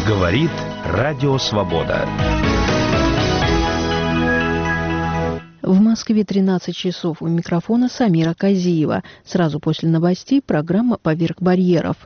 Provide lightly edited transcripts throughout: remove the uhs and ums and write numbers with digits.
Говорит Радио Свобода. В Москве 13 часов. У микрофона Самира Казиева. Сразу после новостей программа «Поверх барьеров».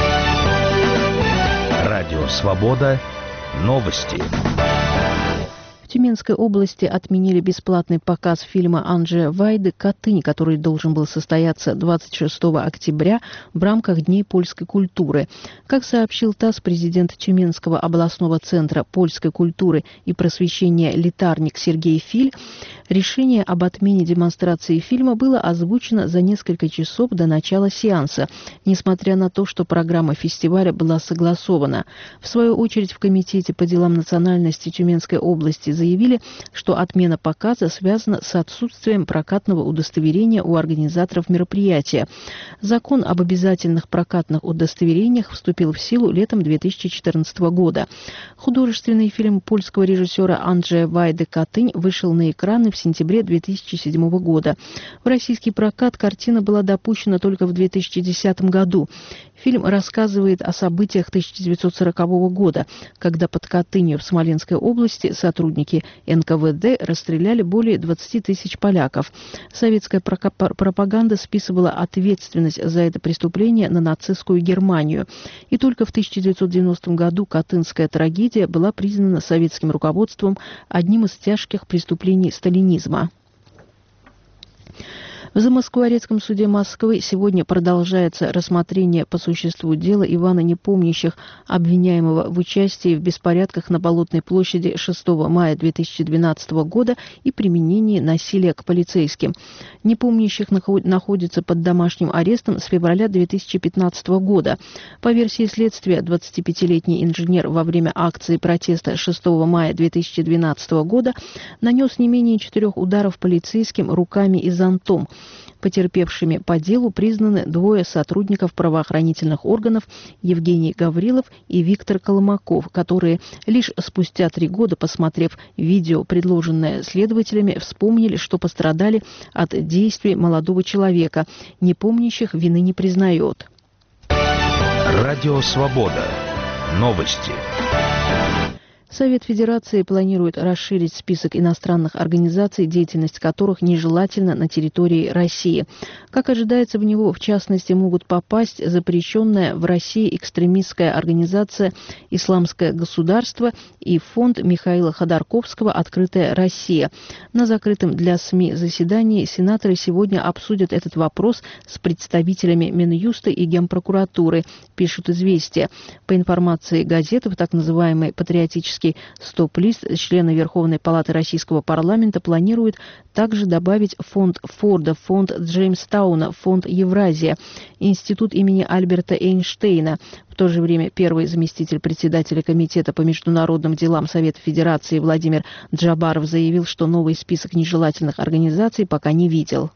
Радио Свобода. Новости. В Тюменской области отменили бесплатный показ фильма Анджея Вайды «Катынь», который должен был состояться 26 октября в рамках Дней польской культуры. Как сообщил ТАСС, президент Тюменского областного центра польской культуры и просвещения «Литарник» Сергей Филь, решение об отмене демонстрации фильма было озвучено за несколько часов до начала сеанса, несмотря на то, что программа фестиваля была согласована. В свою очередь в Комитете по делам национальности Тюменской области заявили, что отмена показа связана с отсутствием прокатного удостоверения у организаторов мероприятия. Закон об обязательных прокатных удостоверениях вступил в силу летом 2014 года. Художественный фильм польского режиссера Анджея Вайды «Катынь» вышел на экраны в сентябре 2007 года. В российский прокат картина была допущена только в 2010 году. Фильм рассказывает о событиях 1940 года, когда под Катынью в Смоленской области сотрудники НКВД расстреляли более 20 тысяч поляков. Советская пропаганда списывала ответственность за это преступление на нацистскую Германию. И только в 1990 году катынская трагедия была признана советским руководством одним из тяжких преступлений сталинизма. В Замоскворецком суде Москвы сегодня продолжается рассмотрение по существу дела Ивана Непомнящих, обвиняемого в участии в беспорядках на Болотной площади 6 мая 2012 года и применении насилия к полицейским. Непомнящих находится под домашним арестом с февраля 2015 года. По версии следствия, 25-летний инженер во время акции протеста 6 мая 2012 года нанес не менее 4 ударов полицейским руками и зонтом. Потерпевшими по делу признаны двое сотрудников правоохранительных органов Евгений Гаврилов и Виктор Коломаков, которые лишь спустя 3 года, посмотрев видео, предложенное следователями, вспомнили, что пострадали от действий молодого человека. Непомнящих вины не признает. Радио Свобода. Новости. Совет Федерации планирует расширить список иностранных организаций, деятельность которых нежелательна на территории России. Как ожидается, в него, в частности, могут попасть запрещенная в России экстремистская организация «Исламское государство» и фонд Михаила Ходорковского «Открытая Россия». На закрытом для СМИ заседании сенаторы сегодня обсудят этот вопрос с представителями Минюста и Генпрокуратуры, пишут «Известия». По информации газеты, в так называемый патриотический стоп-лист члены Верховной Палаты Российского парламента планируют также добавить фонд Форда, фонд Джеймстауна, фонд Евразия, институт имени Альберта Эйнштейна. В то же время первый заместитель председателя Комитета по международным делам Совета Федерации Владимир Джабаров заявил, что новый список нежелательных организаций пока не видел.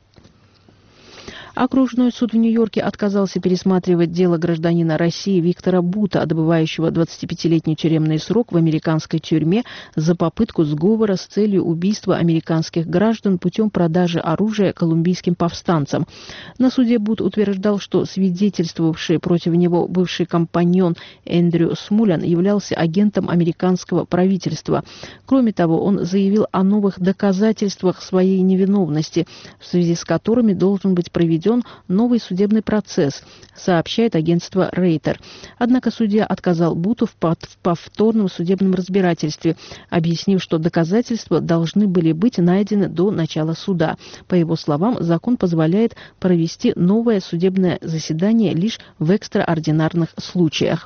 Окружной суд в Нью-Йорке отказался пересматривать дело гражданина России Виктора Бута, отбывающего 25-летний тюремный срок в американской тюрьме за попытку сговора с целью убийства американских граждан путем продажи оружия колумбийским повстанцам. На суде Бут утверждал, что свидетельствовавший против него бывший компаньон Эндрю Смулян являлся агентом американского правительства. Кроме того, он заявил о новых доказательствах своей невиновности, в связи с которыми должен быть проведен новый судебный процесс, сообщает агентство Рейтер. Однако судья отказал Буту в повторном судебном разбирательстве, объяснив, что доказательства должны были быть найдены до начала суда. По его словам, закон позволяет провести новое судебное заседание лишь в экстраординарных случаях.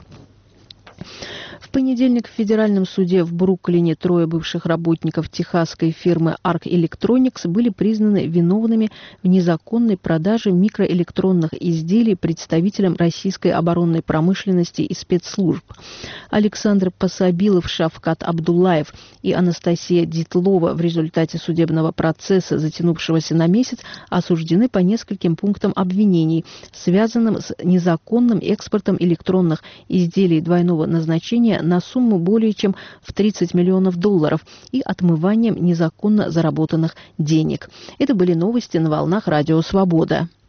В понедельник в федеральном суде в Бруклине 3 бывших работников техасской фирмы Arc Electronics были признаны виновными в незаконной продаже микроэлектронных изделий представителям российской оборонной промышленности и спецслужб. Александр Пособилов, Шавкат Абдуллаев и Анастасия Дитлова в результате судебного процесса, затянувшегося на месяц, осуждены по нескольким пунктам обвинений, связанным с незаконным экспортом электронных изделий двойного назначения на сумму более чем в $30 миллионов и отмыванием незаконно заработанных денег. Это были новости на волнах Радио Свобода.